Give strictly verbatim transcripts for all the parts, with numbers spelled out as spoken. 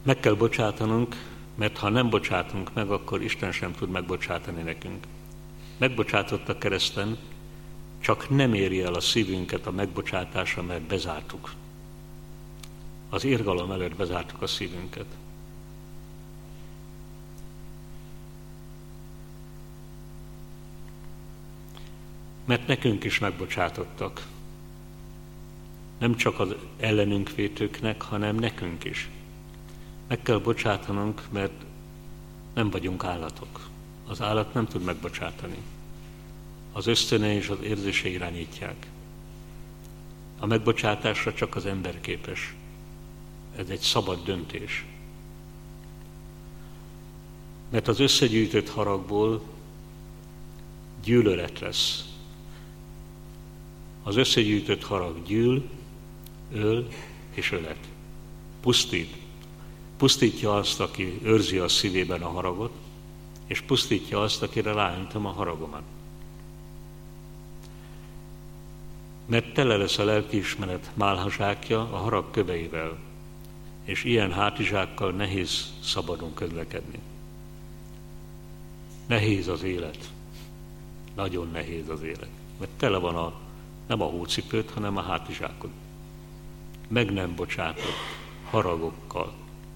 Meg kell bocsátanunk, mert ha nem bocsátunk meg, akkor Isten sem tud megbocsátani nekünk. Megbocsátott a kereszten, csak nem éri el a szívünket a megbocsátása, mert bezártuk. Az irgalom előtt bezártuk a szívünket. Mert nekünk is megbocsátottak. Nem csak az ellenünk vétőknek, hanem nekünk is. Meg kell bocsátanunk, mert nem vagyunk állatok. Az állat nem tud megbocsátani. Az ösztöne és az érzése irányítják. A megbocsátásra csak az ember képes. Ez egy szabad döntés. Mert az összegyűjtött haragból gyűlölet lesz. Az összegyűjtött harag gyűl, öl és ölet. Pusztít. Pusztítja azt, aki őrzi a szívében a haragot, és pusztítja azt, akire ráöntöm a haragomat. Mert tele lesz a lelkiismeret málhazsákja a harag köveivel, és ilyen hátizsákkal nehéz szabadon közlekedni. Nehéz az élet. Nagyon nehéz az élet. Mert tele van a, nem a hócipőt, hanem a hátizsákod. Meg nem bocsátott haragokkal.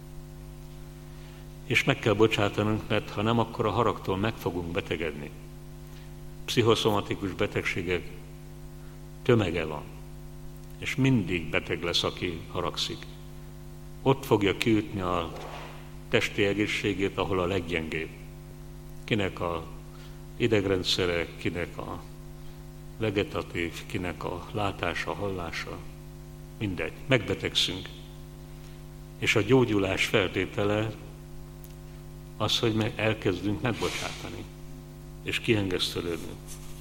És meg kell bocsátanunk, mert ha nem, akkor a haragtól meg fogunk betegedni. Pszichoszomatikus betegségek tömege van, és mindig beteg lesz, aki haragszik. Ott fogja kiütni a testi egészségét, ahol a leggyengébb. Kinek a idegrendszere, kinek a vegetatív, kinek a látása, hallása, mindegy. Megbetegszünk. És a gyógyulás feltétele az, hogy meg elkezdünk megbocsátani, és kiengesztelődni.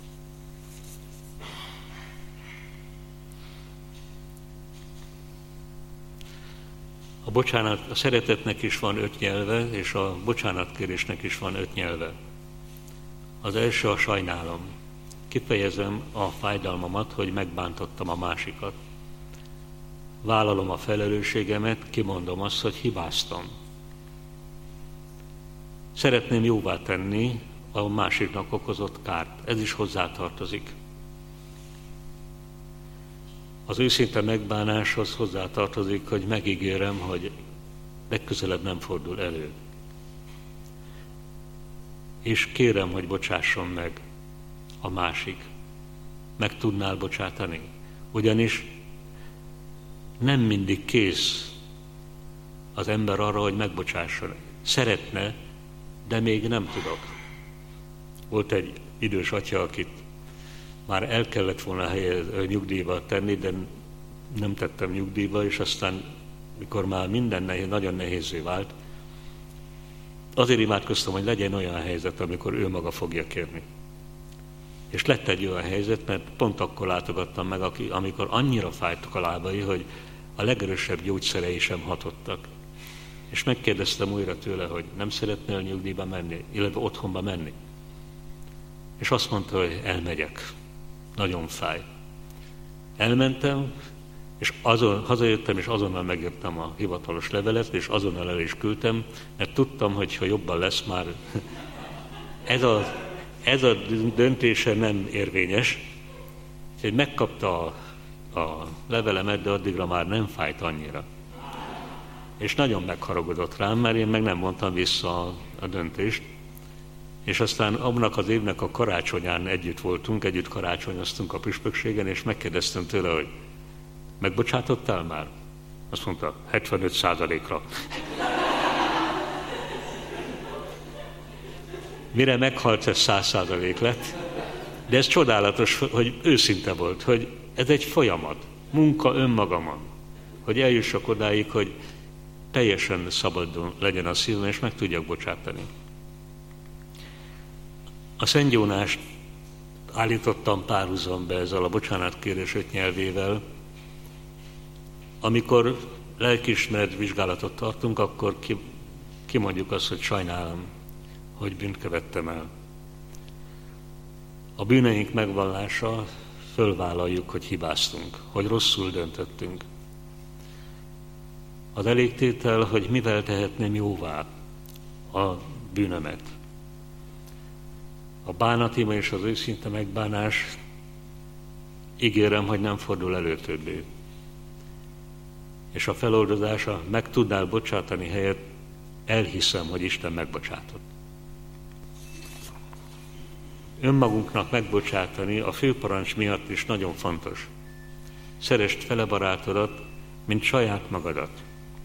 A bocsánat, a szeretetnek is van öt nyelve, és a bocsánatkérésnek is van öt nyelve. Az első a sajnálom. Kifejezem a fájdalmamat, hogy megbántottam a másikat. Vállalom a felelősségemet, kimondom azt, hogy hibáztam. Szeretném jóvá tenni a másiknak okozott kárt. Ez is hozzátartozik. Az őszinte megbánáshoz hozzátartozik, hogy megígérem, hogy legközelebb nem fordul elő. És kérem, hogy bocsásson meg a másik. Meg tudnál bocsátani? Ugyanis nem mindig kész az ember arra, hogy megbocsásson. Szeretne, de még nem tudok. Volt egy idős atya, akit már el kellett volna helyez, nyugdíjba tenni, de nem tettem nyugdíjba, és aztán, mikor már minden nehéz, nagyon nehézé vált, azért imádkoztam, hogy legyen olyan helyzet, amikor ő maga fogja kérni. És lett egy olyan helyzet, mert pont akkor látogattam meg, amikor annyira fájtak a lábai, hogy a legerősebb gyógyszerei sem hatottak. És megkérdeztem újra tőle, hogy nem szeretnél nyugdíjba menni, illetve otthonba menni. És azt mondta, hogy elmegyek. Nagyon fáj. Elmentem, és azon, hazajöttem, és azonnal megírtam a hivatalos levelet, és azonnal el is küldtem, mert tudtam, hogy ha jobban lesz már, ez a, ez a döntése nem érvényes. Úgyhogy megkapta a, a levelemet, de addigra már nem fájt annyira. És nagyon megharagudott rám, mert én meg nem mondtam vissza a, a döntést. És aztán annak az évnek a karácsonyán együtt voltunk, együtt karácsonyoztunk a püspökségen, és megkérdeztem tőle, hogy megbocsátottál már? Azt mondta, hetvenöt százalékra. Mire meghalt, ez száz százalék lett. De ez csodálatos, hogy őszinte volt, hogy ez egy folyamat, munka önmagamon, hogy eljussak odáig, hogy teljesen szabadon legyen a szívem, és meg tudjak bocsátani. A Szent Jónást állítottam párhuzamba ezzel a bocsánatkérés öt nyelvével. Amikor lelkiismeret vizsgálatot tartunk, akkor ki, kimondjuk azt, hogy sajnálom, hogy bűnt követtem el. A bűneink megvallása, fölvállaljuk, hogy hibáztunk, hogy rosszul döntöttünk. Az elégtétel, hogy mivel tehetném jóvá a bűnömet. A bánatima és az őszinte megbánás, ígérem, hogy nem fordul elő többé. És a feloldozása meg tudnál bocsátani helyett, elhiszem, hogy Isten megbocsátott. Önmagunknak megbocsátani a főparancs miatt is nagyon fontos. Szeresd fele barátodat, mint saját magadat.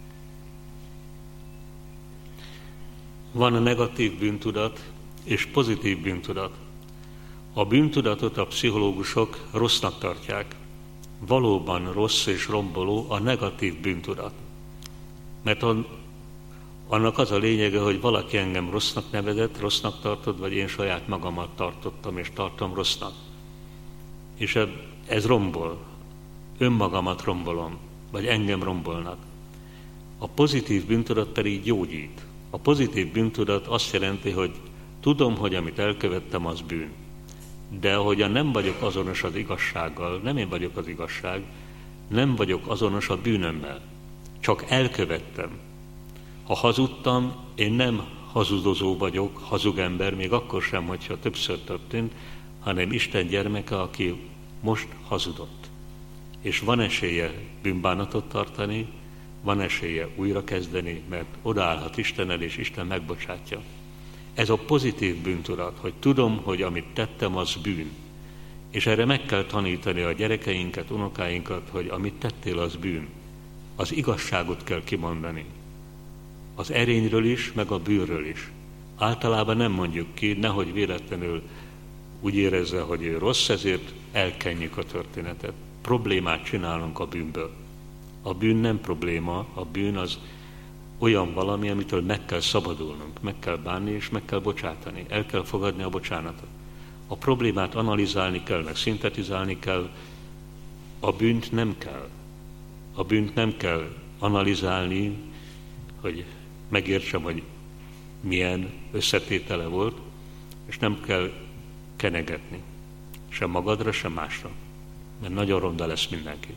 Van a negatív bűntudat és pozitív bűntudat. A bűntudatot a pszichológusok rossznak tartják. Valóban rossz és romboló a negatív bűntudat. Mert annak az a lényege, hogy valaki engem rossznak nevezett, rossznak tartod, vagy én saját magamat tartottam és tartom rossznak. És ez rombol. Önmagamat rombolom, vagy engem rombolnak. A pozitív bűntudat pedig gyógyít. A pozitív bűntudat azt jelenti, hogy tudom, hogy amit elkövettem, az bűn. De ahogyan nem vagyok azonos az igazsággal, nem én vagyok az igazság, nem vagyok azonos a bűnömmel. Csak elkövettem. Ha hazudtam, én nem hazudozó vagyok, hazug ember, még akkor sem, hogyha többször történt, hanem Isten gyermeke, aki most hazudott. És van esélye bűnbánatot tartani, van esélye újra kezdeni, mert odaállhat Isten el, és Isten megbocsátja. Ez a pozitív bűntudat, hogy tudom, hogy amit tettem, az bűn. És erre meg kell tanítani a gyerekeinket, unokáinkat, hogy amit tettél, az bűn. Az igazságot kell kimondani. Az erényről is, meg a bűnről is. Általában nem mondjuk ki, nehogy véletlenül úgy érezze, hogy ő rossz, ezért elkenjük a történetet. Problémát csinálunk a bűnből. A bűn nem probléma, a bűn az olyan valami, amitől meg kell szabadulnunk, meg kell bánni és meg kell bocsátani, el kell fogadni a bocsánatot. A problémát analizálni kell, meg szintetizálni kell, a bűnt nem kell. A bűnt nem kell analizálni, hogy megértsem, hogy milyen összetétele volt, és nem kell kenegetni, sem magadra, sem másra, mert nagyon ronda lesz mindenki.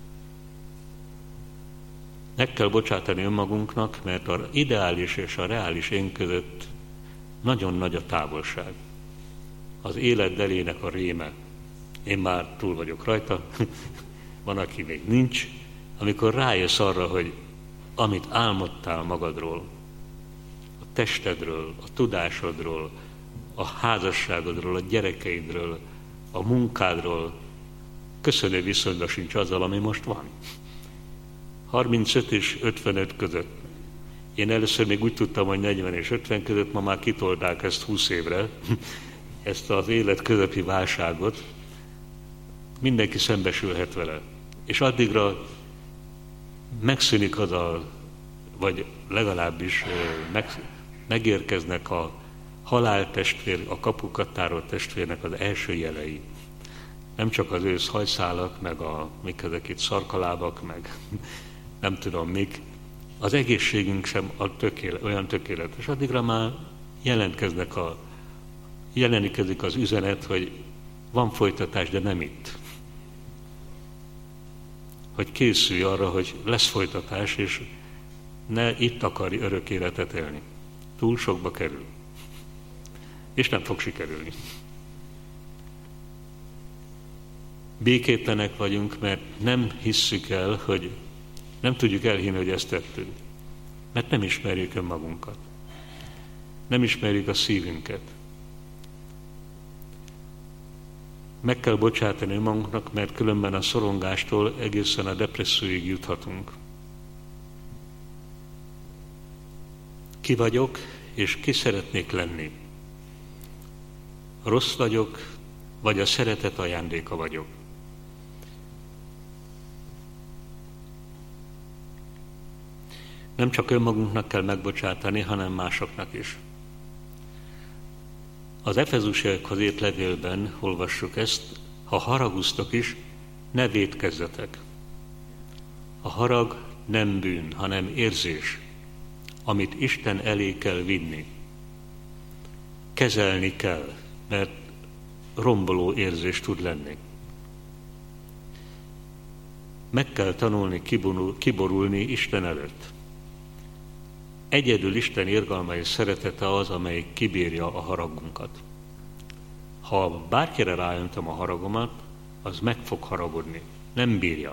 Meg kell bocsátani önmagunknak, mert az ideális és a reális én között nagyon nagy a távolság. Az élet delének a réme. Én már túl vagyok rajta, van, aki még nincs. Amikor rájössz arra, hogy amit álmodtál magadról, a testedről, a tudásodról, a házasságodról, a gyerekeidről, a munkádról, köszönő viszonyban sincs azzal, ami most van. harmincöt és ötvenöt között. Én először még úgy tudtam, hogy negyven és ötven között, ma már kitolták ezt húsz évre, ezt az élet közepi válságot. Mindenki szembesülhet vele. És addigra megszűnik az a, vagy legalábbis meg, megérkeznek a haláltestvér, a kapukat tárolt testvérnek az első jelei. Nem csak az ősz hajszálak, meg a, mik ezek itt, szarkalábak, meg nem tudom mik. Az egészségünk sem a tökéle, olyan tökéletes. Addigra már jelentkeznek a, jelenikezik az üzenet, hogy van folytatás, de nem itt. Hogy készülj arra, hogy lesz folytatás, és ne itt akarj örök életet élni. Túl sokba kerül. És nem fog sikerülni. Békétlenek vagyunk, mert nem hisszük el, hogy nem tudjuk elhinni, hogy ezt tettünk. Mert nem ismerjük önmagunkat. Nem ismerjük a szívünket. Meg kell bocsátani önmagunknak, mert különben a szorongástól egészen a depresszióig juthatunk. Ki vagyok, és ki szeretnék lenni? Rossz vagyok, vagy a szeretet ajándéka vagyok? Nem csak önmagunknak kell megbocsátani, hanem másoknak is. Az Efezusiakhoz írt levélben olvassuk ezt, ha haraguztok is, ne vétkezzetek. A harag nem bűn, hanem érzés, amit Isten elé kell vinni. Kezelni kell, mert romboló érzés tud lenni. Meg kell tanulni kiborulni Isten előtt. Egyedül Isten irgalma és szeretete az, amelyik kibírja a haragunkat. Ha bárkire ráöntöm a haragomat, az meg fog haragudni. Nem bírja.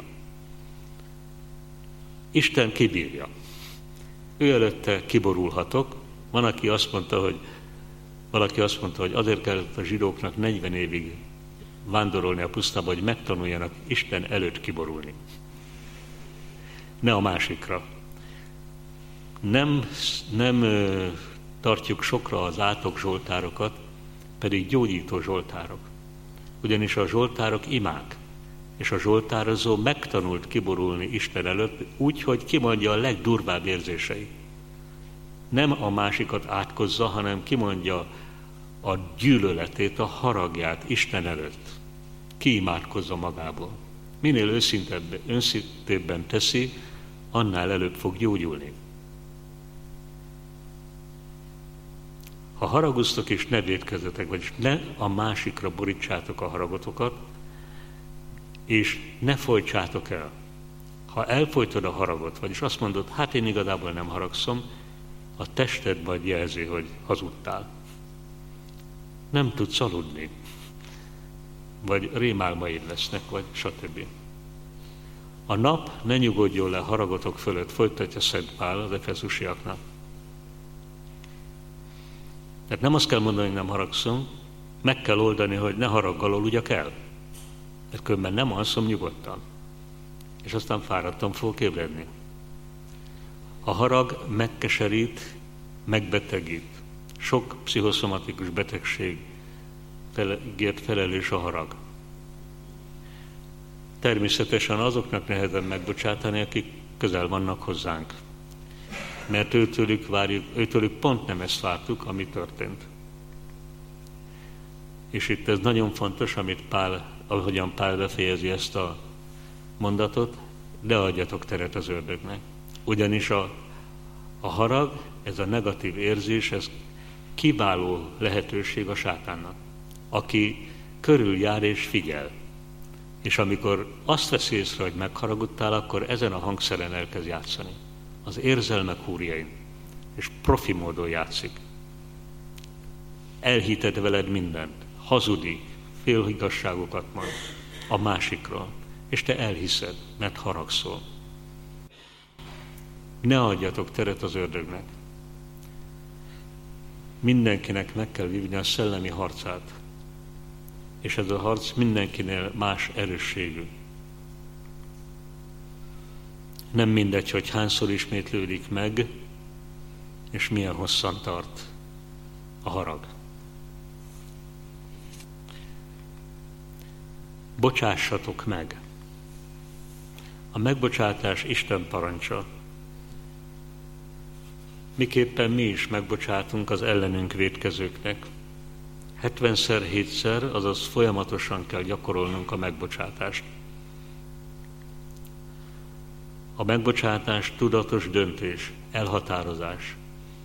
Isten kibírja. Ő előtte kiborulhatok. Van, aki azt mondta, hogy valaki azt mondta, hogy azért kellett a zsidóknak negyven évig vándorolni a pusztába, hogy megtanuljanak Isten előtt kiborulni. Ne a másikra. Nem, nem ö, tartjuk sokra az átok zsoltárokat, pedig gyógyító zsoltárok. Ugyanis a zsoltárok imák, és a zsoltározó megtanult kiborulni Isten előtt úgy, hogy kimondja a legdurvább érzéseit. Nem a másikat átkozza, hanem kimondja a gyűlöletét, a haragját Isten előtt. Kiimádkozza magából. Minél őszintebben, őszintébben teszi, annál előbb fog gyógyulni. Ha haraguztok és ne vétkezzetek, vagyis ne a másikra borítsátok a haragotokat, és ne folytsátok el. Ha elfolytod a haragot, vagyis azt mondod, hát én igazából nem haragszom, a tested majd jelzi, hogy hazudtál. Nem tudsz aludni, vagy rémálmaid lesznek, vagy stb. A nap ne nyugodjon le haragotok fölött, folytatja Szent Pál az efeszusiaknak. Tehát nem azt kell mondani, hogy nem haragszom, meg kell oldani, hogy ne haraggal aludjak el. Mert különben nem alszom nyugodtan. És aztán fáradtan fogok ébredni. A harag megkeserít, megbetegít. Sok pszichoszomatikus betegségért felelős a harag. Természetesen azoknak nehezebb megbocsátani, akik közel vannak hozzánk. Mert őtőlük, várjuk, őtőlük pont nem ezt vártuk, ami történt. És itt ez nagyon fontos, amit Pál, ahogyan Pál befejezi ezt a mondatot, de adjatok teret az ördögnek. Ugyanis a, a harag, ez a negatív érzés, ez kiváló lehetőség a sátánnak, aki körüljár és figyel. És amikor azt veszi észre, hogy megharagudtál, akkor ezen a hangszeren elkezd játszani. Az érzelmek húrjain. És profi módon játszik. Elhited veled mindent. Hazudik, félhigasságokat mond a másikról. És te elhiszed, mert haragszol. Ne adjatok teret az ördögnek. Mindenkinek meg kell vívni a szellemi harcát. És ez a harc mindenkinél más erősségű. Nem mindegy, hogy hányszor ismétlődik meg, és milyen hosszan tart a harag. Bocsássatok meg! A megbocsátás Isten parancsa. Miképpen mi is megbocsátunk az ellenünk vétkezőknek. hetvenszer hétszer, azaz folyamatosan kell gyakorolnunk a megbocsátást. A megbocsátás tudatos döntés, elhatározás.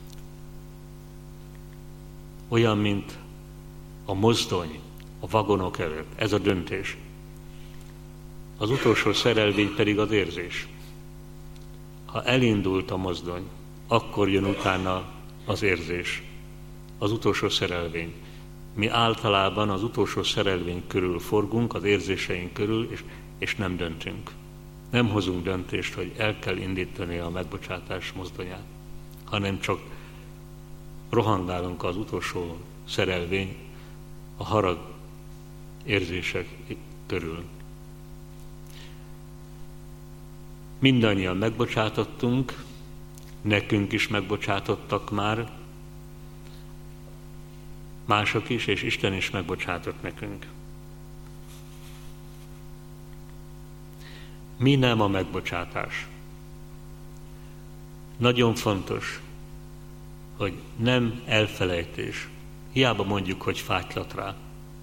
Olyan, mint a mozdony a vagonok előtt. Ez a döntés. Az utolsó szerelvény pedig az érzés. Ha elindult a mozdony, akkor jön utána az érzés. Az utolsó szerelvény. Mi általában az utolsó szerelvény körül forgunk, az érzéseink körül, és, és nem döntünk. Nem hozunk döntést, hogy el kell indítani a megbocsátás mozdonyát, hanem csak rohangálunk az utolsó szerelvény, a harag érzések körül. Mindannyian megbocsátottunk, nekünk is megbocsátottak már, mások is, és Isten is megbocsátott nekünk. Mi nem a megbocsátás? Nagyon fontos, hogy nem elfelejtés. Hiába mondjuk, hogy fátylat rá.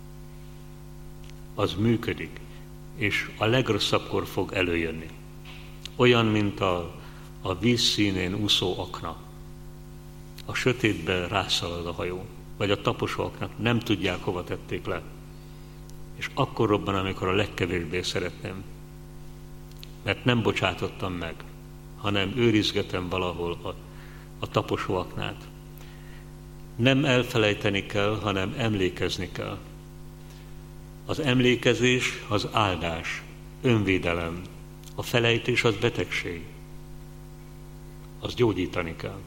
Az működik, és a legrosszabbkor fog előjönni. Olyan, mint a, a víz színén úszó akna. A sötétben rászalad a hajó, vagy a taposóaknak nem tudják, hova tették le. És akkor robban, amikor a legkevésbé szeretném. mert nem bocsátottam meg, hanem őrizgetem valahol a, a taposóaknát. Nem elfelejteni kell, hanem emlékezni kell. Az emlékezés az áldás, önvédelem. A felejtés az betegség. Az gyógyítani kell.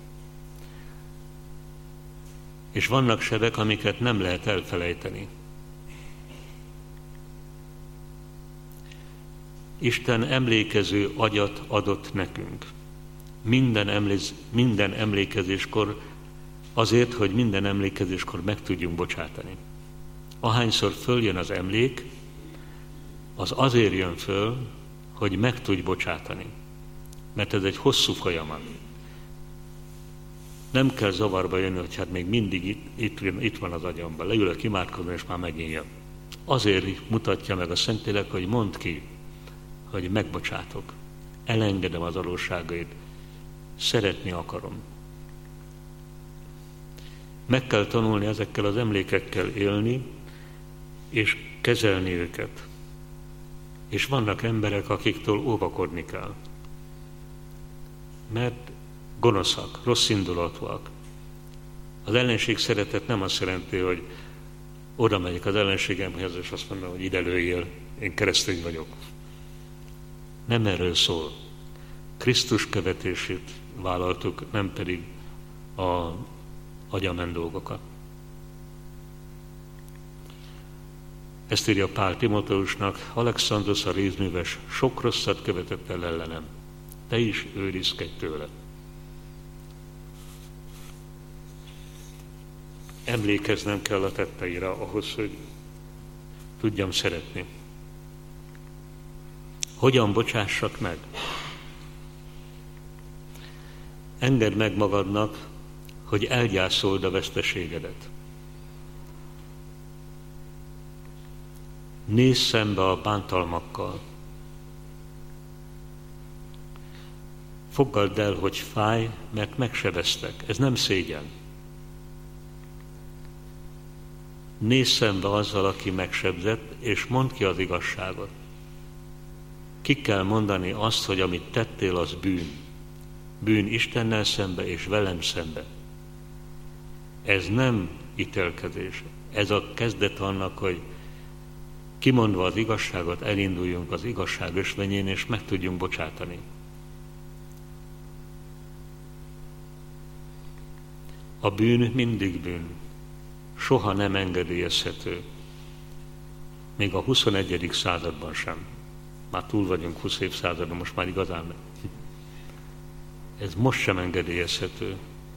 És vannak sebek, amiket nem lehet elfelejteni. Isten emlékező agyat adott nekünk. Minden, emléz, minden emlékezéskor azért, hogy minden emlékezéskor meg tudjunk bocsátani. Ahányszor följön az emlék, az azért jön föl, hogy meg tudj bocsátani. Mert ez egy hosszú folyamat. Nem kell zavarba jönni, hogy hát még mindig itt, itt, itt van az agyamban. Leülök imádkozni, és már megint jön. Azért mutatja meg a Szentlélek, hogy mondd ki, hogy megbocsátok. Elengedem az adósságait. Szeretni akarom. Meg kell tanulni ezekkel az emlékekkel élni, és kezelni őket. És vannak emberek, akiktől óvakodni kell. Mert gonoszak, rossz indulatúak. Az ellenség szeretet nem azt jelenti, hogy oda megyek az ellenségemhez, és azt mondom, hogy ide lőjél, én keresztény vagyok. Nem erről szól. Krisztus követését vállaltuk, nem pedig a agyamen dolgokat. Ezt írja Pál Timóteusnak: Alexandrosz a rézműves sok rosszat követett el ellenem. Te is őrizkedj tőle. Emlékeznem kell a tetteire ahhoz, hogy tudjam szeretni. Hogyan bocsássak meg? Engedd meg magadnak, hogy elgyászold a veszteségedet. Nézz szembe a bántalmakkal. Fogadd el, hogy fáj, mert megsebeztek. Ez nem szégyen. Nézz szembe azzal, aki megsebzett, és mondd ki az igazságot. Ki kell mondani azt, hogy amit tettél, az bűn. Bűn Istennel szembe és velem szembe. Ez nem ítélkezés. Ez a kezdet annak, hogy kimondva az igazságot, elinduljunk az igazság ösvényén, és meg tudjunk bocsátani. A bűn mindig bűn. Soha nem engedélyezhető. Még a huszonegyedik században sem. Már túl vagyunk húsz évszázadon, most már igazán nem. Ez most sem engedélyezhető.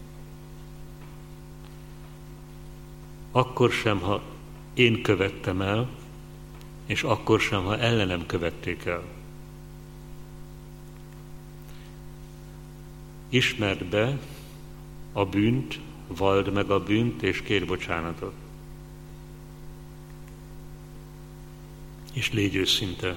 Akkor sem, ha én követtem el, és akkor sem, ha ellenem követték el. Ismerd be a bűnt, valld meg a bűnt, és kérj bocsánatot. És légy őszinte.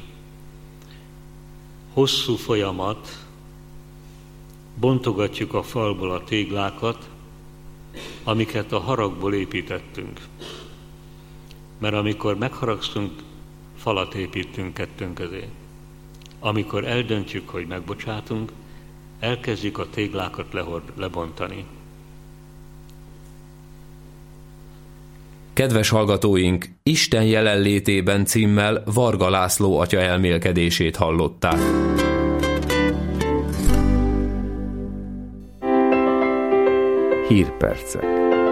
Hosszú folyamat, bontogatjuk a falból a téglákat, amiket a haragból építettünk. Mert amikor megharagszunk, falat építünk kettőnk közé. Amikor eldöntjük, hogy megbocsátunk, elkezdjük a téglákat lehord, lebontani. Kedves hallgatóink, Isten jelenlétében címmel Varga László atya elmélkedését hallották. Hírpercek.